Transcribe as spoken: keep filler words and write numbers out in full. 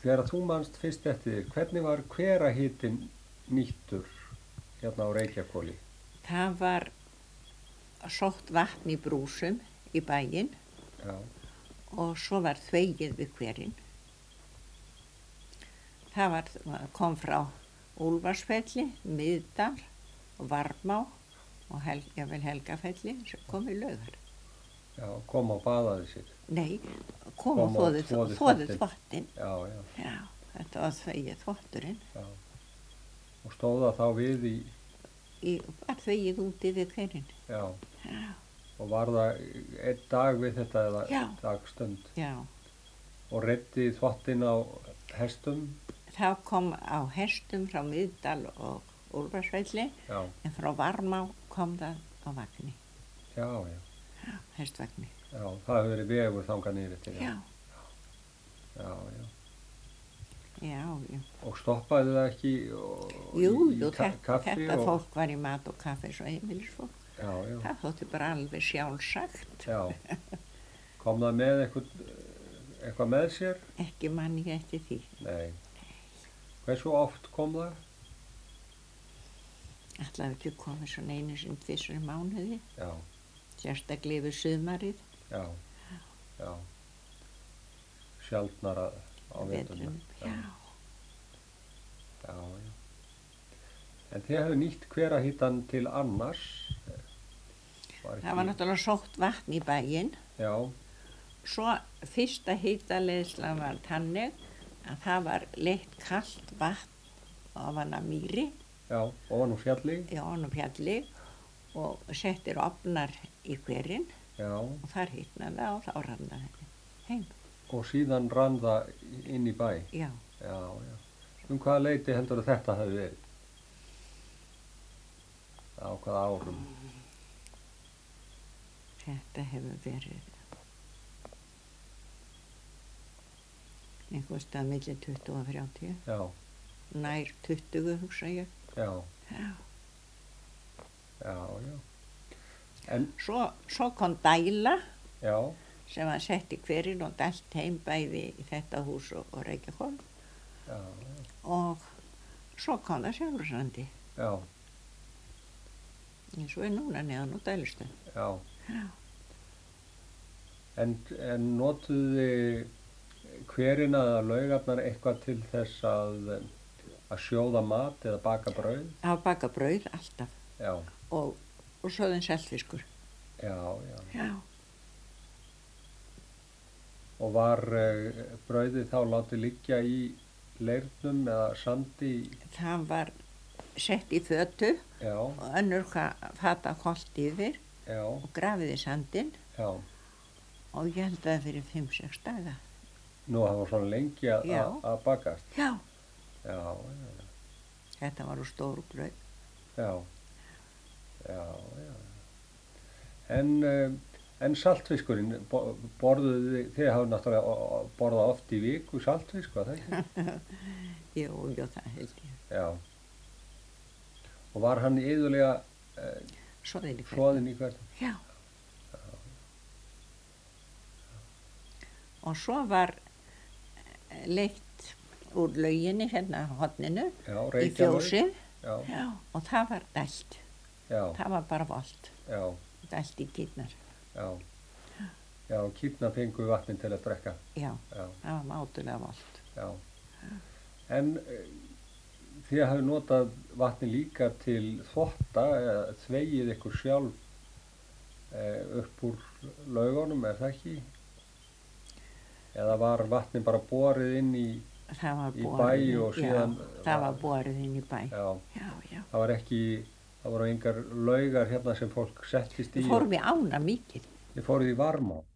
Þegar þú manst fyrst eftir þér, hvernig var hverahitinn nýttur hérna á Reykjahvoli? Það var sótt vatn í brúsum í bæinn Já, og svo var þvegið við hverinn. Það var, kom frá Úlfarsfelli, Miðdal, Varmá og hel, jafnvel Helgafelli sem kom í Laugar. já, kom á baðaði sér. Nei, kom Kom og og þvoði þvoði þvoði þvottinn. þvottinn. Já, já, Já, þetta var þvegið þvotturinn. já. Og stóða þá við í, Í, var þvegið úti við hverinn. já, Já, og var það einn dag við þetta eða Já. dagstund já. og reiddi þvottinn á hestum? Það kom á hestum frá Miðdal og Úlfarsfelli, Já, en frá Varmá kom það á vagni, já, já, já, hestvagni. já, það hefur verið vegur þangað niður til. Já, Já, já. já, já. Og stoppaði það ekki og, Jú, í jú, ka- þetta, kaffi þetta og, fólk var í mat og kaffi svo heimilisfólk. Já, já, Það þótti bara alveg sjálfsagt. já. Kom það með eitthvað, eitthvað með sér? Ekki man ég eftir því. Nei. Hversu oft kom það? Ætlaði ekki komið svona einu sinni tvisvar í mánuði, Já, sérstaklega yfir sumarið, já, já. Sjaldnara á veturna. veturinn. Já, Já, já. En þið hefðu nýtt hverahittan til annars? Var það var náttúrulega sótt vatn í bæinn. Já, Svo fyrsta hitaleiðslan var þannig að það var leitt kalt vatn ofan af mýri, já, ofan úr fjalli? í ofan af fjalli og settir ofnar í hverinn Já, og þar hitnaði það og þá rann það heim. og síðan rann það inn í bæ? Já, Já, já. Um hvaða leyti heldur að þetta hefði verið? Á hvaða árum? þetta hefur verið einhvers stað milli tuttugu og þrjátíu, Já, nær tuttugu hugsa ég. já, Já. já, já. En, Svo, svo kom dæla já, sem var sett í hverinn og dælt heim bæði í þetta hús og, og Reykjahvol já, og svo kom það sjálfsandi já, eins og er núna neðan og dælustöð. já. Já. En, en notuðu þið hverina eða laugarnar eitthvað til þess að, að sjóða mat eða baka brauð? Að baka brauð alltaf Já, og, og svoðin selfiskur. já, já. Já. Og var uh, brauðið þá látið liggja í leirnum eða sandi? Það var sett í fötu Já, og önnur hva- fata holt yfir já, og grafið í sandinn já. og ég held að fyrir fimm sex daga. Nú það var svona lengi að, Já. að, að bakast. Já. Já, já, Þetta var úr stóru brauð. já, já, já. En, uh, en saltfiskurinn, bo- borðuðu þið, þið hafðu náttúrulega o- o- borðað oft í viku saltfisk, var það ekki? Jú, jú, það held ég. Já. Og var hann yðurlega uh, Svoðin í hvernig. svoðinn í hvert? Já. Og svo var eh, leitt úr lauginni hérna á horninu Já, í Reykjalaug. fjósið. Já, Já. Og það var dælt. já, Það var bara volt. já, Dælt í kýrnar. já. Já, kýrna fengu vatnin til að drekka. Já, Já, það var mátulega volt. já. En uh, þið hafið notað vatni líka til þvotta eða þvegið ykkur sjálf uh, upp úr laugunum, er það ekki? Eða var vatni bara borið inn í, Það var Í borið. bæ og síðan- Já, það var borið inn í bæ. já, Já, já. það var ekki, það voru engar laugar hérna sem fólk settist í. Við fórum í ána mikið. Þið fóruð í Varmá.